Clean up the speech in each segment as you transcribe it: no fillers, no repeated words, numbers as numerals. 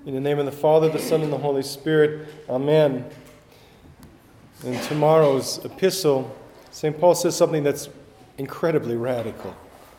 In the name of the Father, the Son, and the Holy Spirit. Amen. In tomorrow's epistle, St. Paul says something that's incredibly radical.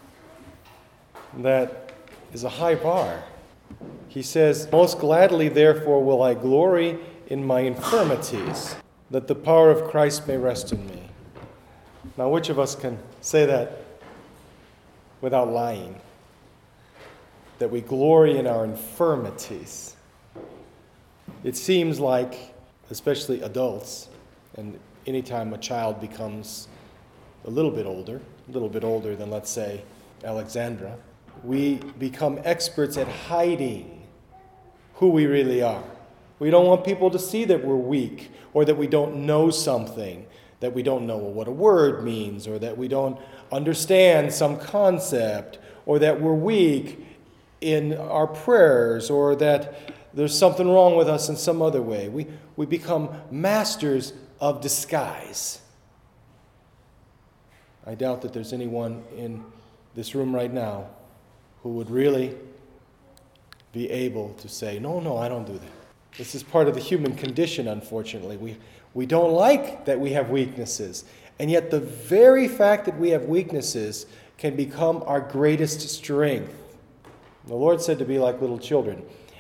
That is a high bar. He says, "Most gladly, therefore, will I glory in my infirmities, that the power of Christ may rest in me." Now, which of us can say that without lying? That we glory in our infirmities. It seems like, especially adults, and anytime a child becomes a little bit older than, let's say, Alexandra, we become experts at hiding who we really are. We don't want people to see that we're weak, or that we don't know something, that we don't know what a word means, or that we don't understand some concept, or that we're weak in our prayers, or that there's something wrong with us in some other way. We become masters of disguise. I doubt that there's anyone in this room right now who would really be able to say, no, I don't do that. This is part of the human condition, unfortunately. We don't like that we have weaknesses. And yet the very fact that we have weaknesses can become our greatest strength. The Lord said to be like little children.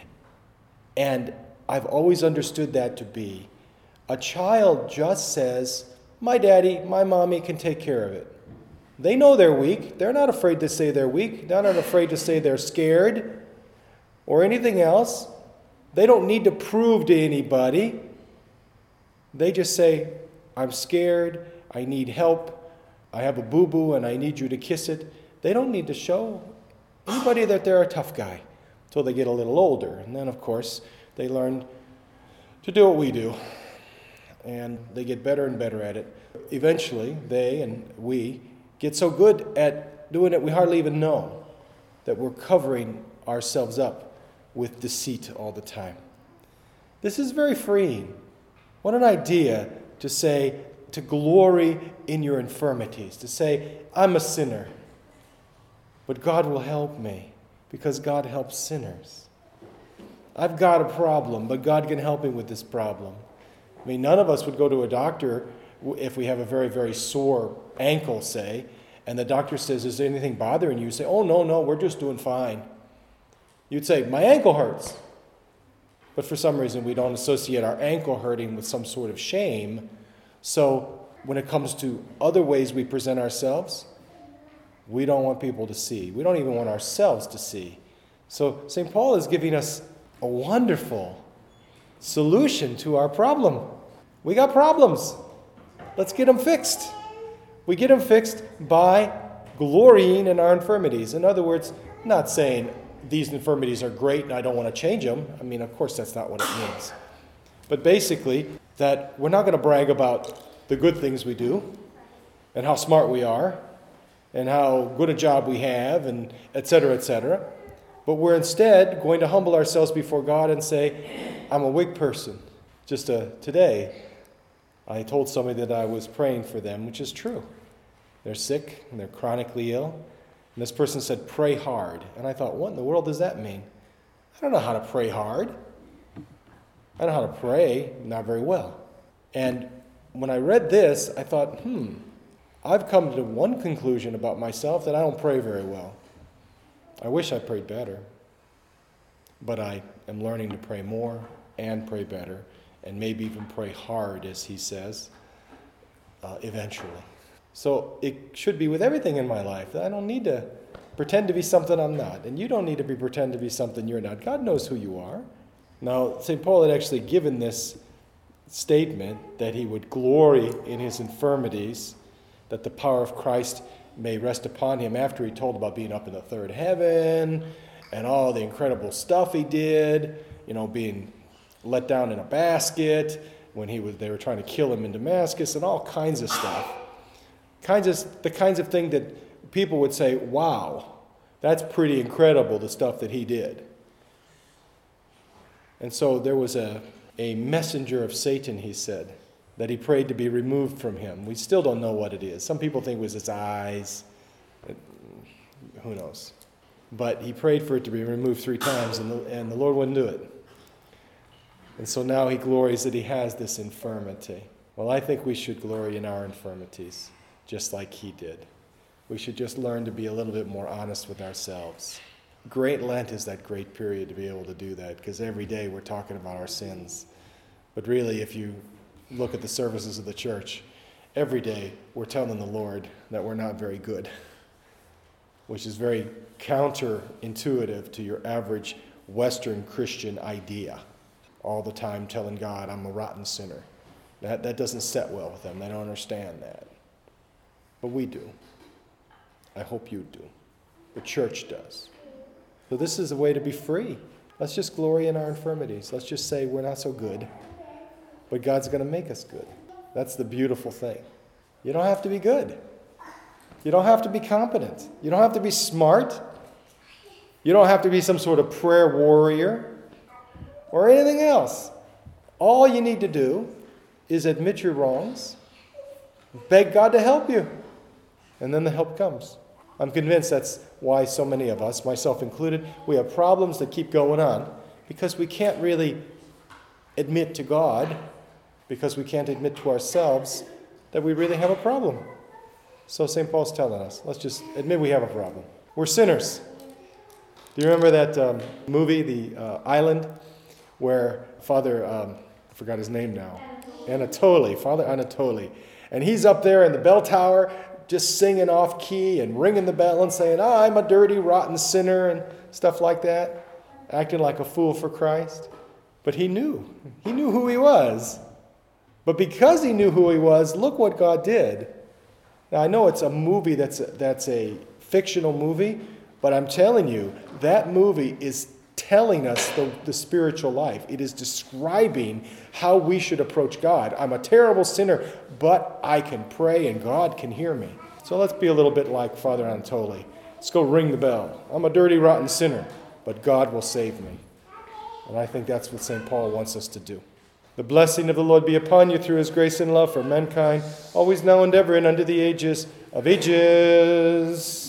And I've always understood that to be, a child just says, my daddy, my mommy can take care of it. They know they're weak. They're not afraid to say they're weak. They're not afraid to say they're scared or anything else. They don't need to prove to anybody. They just say, I'm scared, I need help, I have a boo-boo and I need you to kiss it. They don't need to show anybody that they're a tough guy until they get a little older. And then, of course, they learn to do what we do. And they get better and better at it. Eventually, they and we get so good at doing it, we hardly even know that we're covering ourselves up with deceit all the time. This is very freeing. What an idea to say, to glory in your infirmities, to say, I'm a sinner, but God will help me because God helps sinners. I've got a problem, but God can help me with this problem. I mean, none of us would go to a doctor if we have a very, very sore ankle, say, and the doctor says, is there anything bothering you? You say, oh, no, we're just doing fine. You'd say, my ankle hurts. But for some reason, we don't associate our ankle hurting with some sort of shame. So when it comes to other ways we present ourselves, we don't want people to see. We don't even want ourselves to see. So St. Paul is giving us a wonderful solution to our problem. We got problems. Let's get them fixed. We get them fixed by glorying in our infirmities. In other words, not saying these infirmities are great and I don't want to change them. I mean, of course, that's not what it means. But basically, that we're not going to brag about the good things we do and how smart we are and how good a job we have and et cetera, but we're instead going to humble ourselves before God and say, I'm a weak person. Just today, I told somebody that I was praying for them, which is true. They're sick and they're chronically ill. And this person said, pray hard. And I thought, what in the world does that mean? I don't know how to pray hard. I know how to pray, not very well. And when I read this, I thought, I've come to one conclusion about myself, that I don't pray very well. I wish I prayed better. But I am learning to pray more and pray better, and maybe even pray hard, as he says, eventually. So it should be with everything in my life. I don't need to pretend to be something I'm not. And you don't need to pretend to be something you're not. God knows who you are. Now, St. Paul had actually given this statement that he would glory in his infirmities, that the power of Christ may rest upon him, after he told about being up in the third heaven and all the incredible stuff he did, being let down in a basket when they were trying to kill him in Damascus, and all kinds of stuff. The kinds of thing that people would say, wow, that's pretty incredible, the stuff that he did. And so there was a messenger of Satan, he said, that he prayed to be removed from him. We still don't know what it is. Some people think it was his eyes. Who knows? But he prayed for it to be removed 3 times, and the Lord wouldn't do it. And so now he glories that he has this infirmity. Well, I think we should glory in our infirmities, just like he did. We should just learn to be a little bit more honest with ourselves. Great Lent is that great period to be able to do that, because every day we're talking about our sins. But really, if you look at the services of the church, every day we're telling the Lord that we're not very good, which is very counterintuitive to your average Western Christian idea. All the time telling God, I'm a rotten sinner. That doesn't set well with them. They don't understand that. But we do. I hope you do. The church does. So this is a way to be free. Let's just glory in our infirmities. Let's just say we're not so good, but God's going to make us good. That's the beautiful thing. You don't have to be good. You don't have to be competent. You don't have to be smart. You don't have to be some sort of prayer warrior or anything else. All you need to do is admit your wrongs, beg God to help you, and then the help comes. I'm convinced that's why so many of us, myself included, we have problems that keep going on because we can't really admit to God, because we can't admit to ourselves that we really have a problem. So St. Paul's telling us, let's just admit we have a problem. We're sinners. Do you remember that movie, The Island, where Father, I forgot his name now, Father Anatoly, and he's up there in the bell tower just singing off key and ringing the bell and saying, I'm a dirty, rotten sinner and stuff like that, acting like a fool for Christ. But he knew who he was. But because he knew who he was, look what God did. Now, I know it's a movie that's a fictional movie, but I'm telling you, that movie is telling us the spiritual life. It is describing how we should approach God. I'm a terrible sinner, but I can pray and God can hear me. So let's be a little bit like Father Anatoly. Let's go ring the bell. I'm a dirty, rotten sinner, but God will save me. And I think that's what St. Paul wants us to do. The blessing of the Lord be upon you through his grace and love for mankind, always now and ever and unto the ages of ages.